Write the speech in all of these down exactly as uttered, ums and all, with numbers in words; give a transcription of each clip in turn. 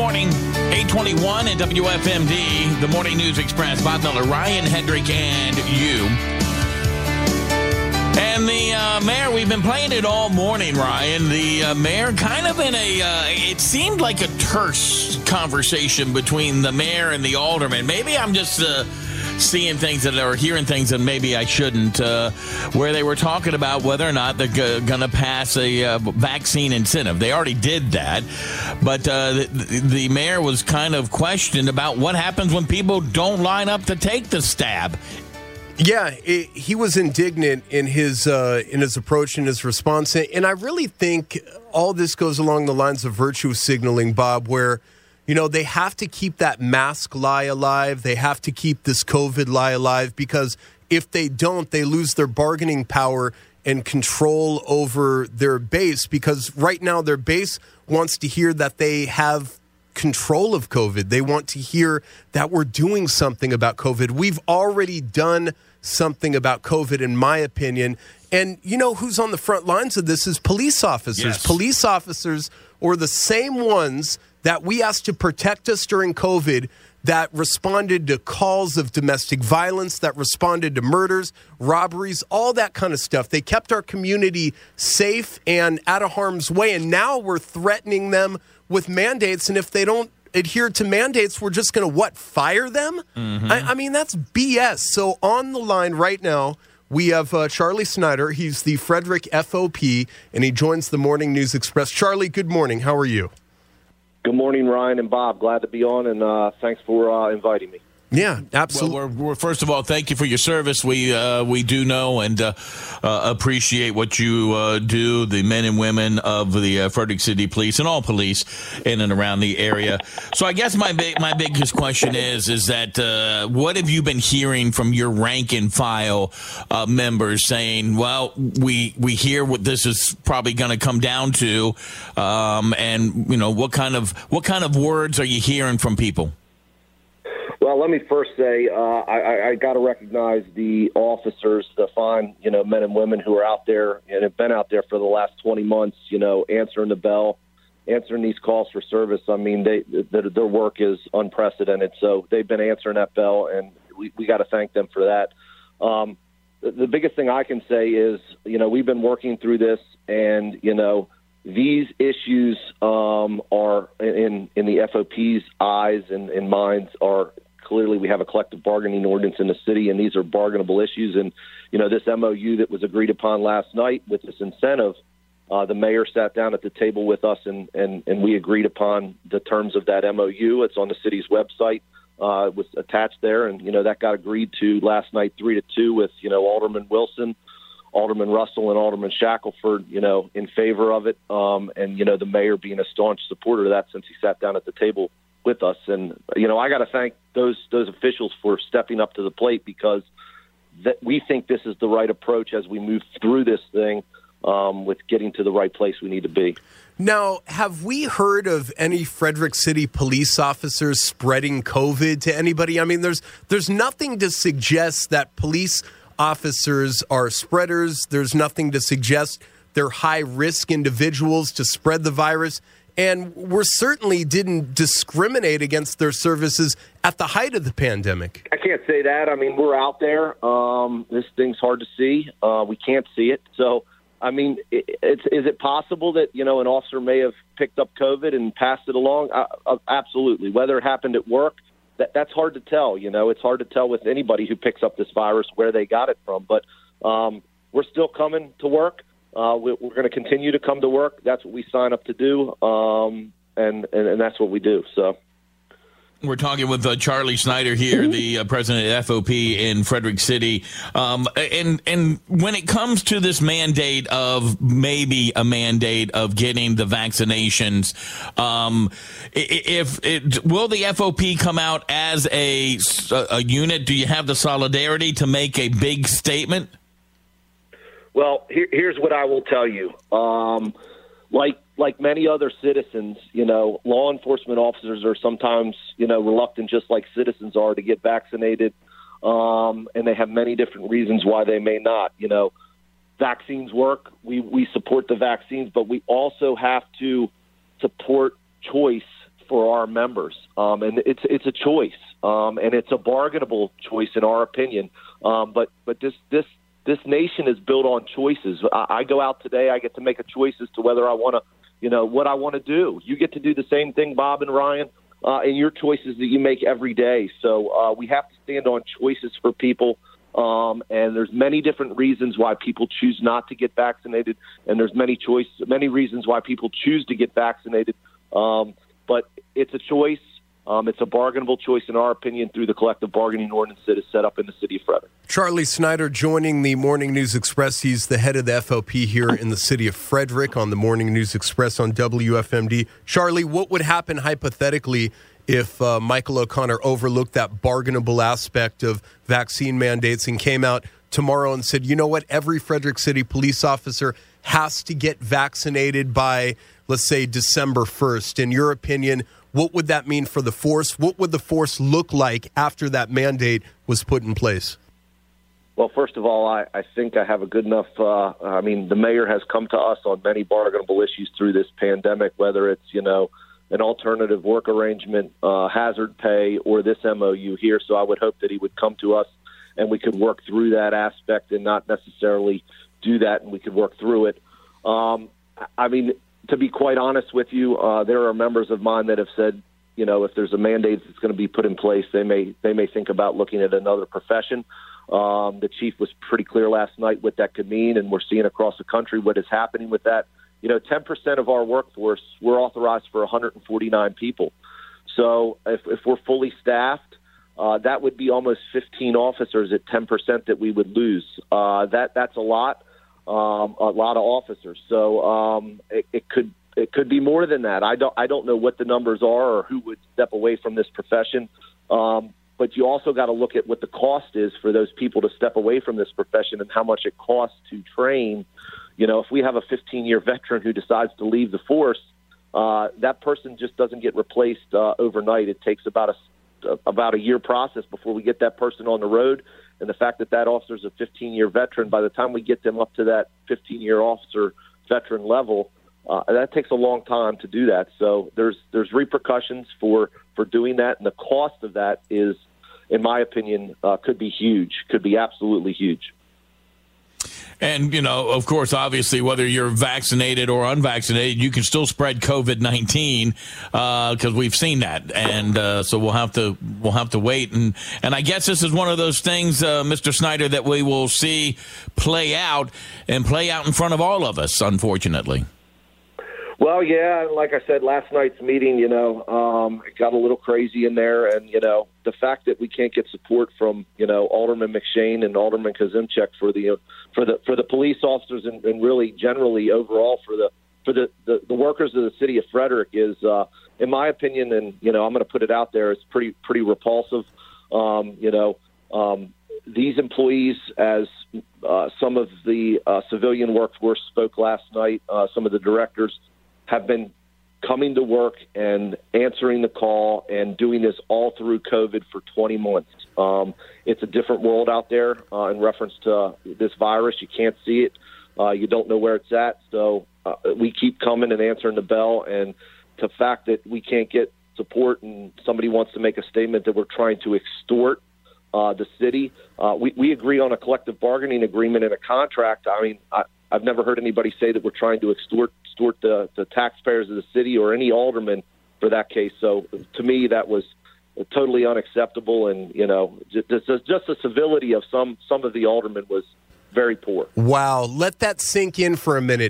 morning, eight twenty-one at W F M D, the Morning News Express. Bob Miller, Ryan Hedrick, and you. And the uh, mayor, we've been playing it all morning, Ryan. The uh, mayor kind of in a, uh, it seemed like a terse conversation between the mayor and the alderman. Maybe I'm just uh, seeing things that or hearing things that maybe I shouldn't, uh, where they were talking about whether or not they're g- going to pass a uh, vaccine incentive. They already did that. But uh, the, the mayor was kind of questioned about what happens when people don't line up to take the stab. Yeah, it, he was indignant in his uh, in his approach and his response. And I really think all this goes along the lines of virtue signaling, Bob, where, you know, they have to keep that mask lie alive. They have to keep this COVID lie alive, because if they don't, they lose their bargaining power and control over their base, because right now their base wants to hear that they have control of COVID. They want to hear that we're doing something about COVID. We've already done something about COVID, in my opinion. And you know who's on the front lines of this is police officers. Yes. Police officers are the same ones that we asked to protect us during COVID, that responded to calls of domestic violence, that responded to murders, robberies, all that kind of stuff. They kept our community safe and out of harm's way. And now we're threatening them with mandates. And if they don't adhere to mandates, we're just going to, what, fire them? Mm-hmm. I, I mean, that's B S. So on the line right now, we have uh, Charlie Snyder. He's the Frederick F O P, and he joins the Morning News Express. Charlie, good morning. How are you? Good morning, Ryan and Bob. Glad to be on, and uh, thanks for uh, inviting me. Yeah, absolutely. Well, we're, we're, first of all, thank you for your service. We uh, we do know and uh, uh, appreciate what you uh, do, the men and women of the uh, Frederick City Police and all police in and around the area. So I guess my big, my biggest question is, is that uh, what have you been hearing from your rank and file uh, members saying, well, we we hear what this is probably going to come down to, um, and, you know, what kind of what kind of words are you hearing from people? Well, let me first say uh, I, I got to recognize the officers, the fine, you know, men and women who are out there and have been out there for the last twenty months, you know, answering the bell, answering these calls for service. I mean, they, their, their work is unprecedented. So they've been answering that bell, and we, we got to thank them for that. Um, the, the biggest thing I can say is, you know, we've been working through this, and, you know, these issues um, are in in the F O P's eyes and, and minds are clearly we have a collective bargaining ordinance in the city, and these are bargainable issues. And, you know, this M O U that was agreed upon last night with this incentive, uh, the mayor sat down at the table with us, and, and, and we agreed upon the terms of that M O U. It's on the city's website. Uh, it was attached there, and, you know, that got agreed to last night three to two with, you know, Alderman Wilson, Alderman Russell, and Alderman Shackelford, you know, in favor of it. Um, and, you know, the mayor being a staunch supporter of that since he sat down at the table with us. And, you know, I got to thank those those officials for stepping up to the plate, because that we think this is the right approach as we move through this thing, um, with getting to the right place we need to be. Now, have we heard of any Frederick City police officers spreading COVID to anybody? I mean, there's there's nothing to suggest that police officers are spreaders. There's nothing to suggest they're high-risk individuals to spread the virus. And we certainly didn't discriminate against their services at the height of the pandemic. I can't say that. I mean, we're out there. Um, this thing's hard to see. Uh, we can't see it. So, I mean, it, it's, is it possible that, you know, an officer may have picked up COVID and passed it along? Uh, uh, absolutely. Whether it happened at work, that, that's hard to tell. You know, it's hard to tell with anybody who picks up this virus where they got it from. But um, we're still coming to work. Uh, we, we're going to continue to come to work. That's what we sign up to do, um, and, and and that's what we do. So, we're talking with uh, Charlie Snyder here, mm-hmm. the uh, president of F O P in Frederick City. Um, and and when it comes to this mandate of maybe a mandate of getting the vaccinations, um, if it, will the F O P come out as a a unit? Do you have the solidarity to make a big statement? Well, here, here's what I will tell you. Um, like like many other citizens, you know, law enforcement officers are sometimes, you know, reluctant, just like citizens are, to get vaccinated, um, and they have many different reasons why they may not. You know, vaccines work. We we support the vaccines, but we also have to support choice for our members, um, and it's it's a choice, um, and it's a bargainable choice in our opinion. Um, but but this this this nation is built on choices. I, I go out today, I get to make a choice as to whether I want to, you know, what I want to do. You get to do the same thing, Bob and Ryan, uh, in your choices that you make every day. So uh, we have to stand on choices for people. Um, and there's many different reasons why people choose not to get vaccinated, and there's many choice, many reasons why people choose to get vaccinated. Um, but it's a choice. Um, it's a bargainable choice, in our opinion, through the collective bargaining ordinance that is set up in the city of Frederick. Charlie Snyder joining the Morning News Express. He's the head of the F O P here in the city of Frederick on the Morning News Express on W F M D. Charlie, what would happen hypothetically if uh, Michael O'Connor overlooked that bargainable aspect of vaccine mandates and came out tomorrow and said, you know what, every Frederick City police officer has to get vaccinated by, let's say, December first. In your opinion, what would that mean for the force? What would the force look like after that mandate was put in place? Well, first of all, I, I think I have a good enough, uh, I mean, the mayor has come to us on many bargainable issues through this pandemic, whether it's, you know, an alternative work arrangement, uh, hazard pay, or this M O U here. So I would hope that he would come to us and we could work through that aspect and not necessarily do that, and we could work through it. Um, I mean, to be quite honest with you, uh, there are members of mine that have said, you know, if there's a mandate that's going to be put in place, they may they may think about looking at another profession. Um, the chief was pretty clear last night what that could mean, and we're seeing across the country what is happening with that. You know, ten percent of our workforce, we're authorized for one hundred forty-nine people. So if, if we're fully staffed, uh, that would be almost fifteen officers at ten percent that we would lose. Uh, that that's a lot, um, a lot of officers. So um, it, it could it could be more than that. I don't I don't know what the numbers are or who would step away from this profession. Um, but you also got to look at what the cost is for those people to step away from this profession and how much it costs to train. You know, if we have a fifteen-year veteran who decides to leave the force, uh, that person just doesn't get replaced uh, overnight. It takes about a about a year process before we get that person on the road. And the fact that that officer is a fifteen-year veteran, by the time we get them up to that fifteen-year officer veteran level, uh, that takes a long time to do that. So there's there's repercussions for, for doing that, and the cost of that is, in my opinion, uh, could be huge, could be absolutely huge. And, you know, of course, obviously, whether you're vaccinated or unvaccinated, you can still spread COVID nineteen because uh, we've seen that. And uh, so we'll have to we'll have to wait. And, and I guess this is one of those things, uh, Mister Snyder, that we will see play out and play out in front of all of us, unfortunately. Well, yeah, like I said, last night's meeting, you know, um, it got a little crazy in there. And, you know, the fact that we can't get support from, you know, Alderman McShane and Alderman Kazimchek for the uh, for the for the police officers and, and really generally overall for the for the, the, the workers of the city of Frederick is, uh, in my opinion, and, you know, I'm going to put it out there, it's pretty pretty repulsive. Um, you know, um, these employees, as uh, some of the uh, civilian workforce spoke last night, uh, some of the directors, have been coming to work and answering the call and doing this all through COVID for twenty months. Um, it's a different world out there uh, in reference to uh, this virus. You can't see it. Uh, you don't know where it's at. So uh, we keep coming and answering the bell. And the fact that we can't get support and somebody wants to make a statement that we're trying to extort uh, the city, uh, we, we agree on a collective bargaining agreement and a contract. I mean, I, I've never heard anybody say that we're trying to extort extort the, the taxpayers of the city or any alderman for that case. So to me, that was totally unacceptable. And, you know, just, just the civility of some, some of the aldermen was very poor. Wow. Let that sink in for a minute.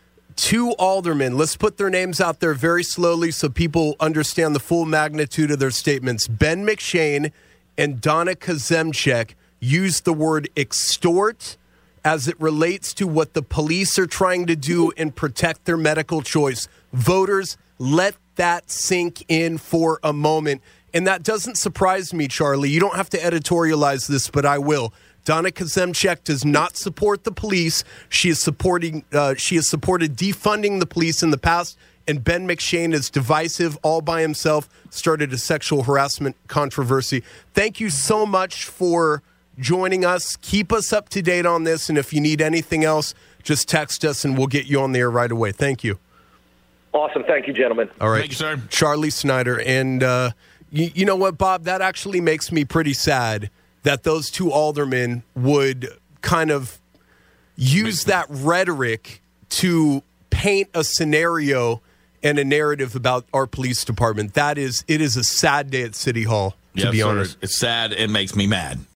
Two aldermen, let's put their names out there very slowly so people understand the full magnitude of their statements. Ben McShane and Donna Kazemchek used the word extort as it relates to what the police are trying to do and protect their medical choice. Voters, let that sink in for a moment. And that doesn't surprise me, Charlie. You don't have to editorialize this, but I will. Donna Kazemchek does not support the police. She is supporting. Uh, she has supported defunding the police in the past. And Ben McShane is divisive all by himself, started a sexual harassment controversy. Thank you so much for joining us. Keep us up to date on this, and if you need anything else, just text us and we'll get you on the air right away. Thank you. Awesome. Thank you, gentlemen. All right. Thank you, sir. Charlie Snyder. And uh, you, you know what, Bob? That actually makes me pretty sad that those two aldermen would kind of use that rhetoric to paint a scenario and a narrative about our police department. That is, it is a sad day at City Hall, to Yes, be sir. honest. It's sad. It makes me mad.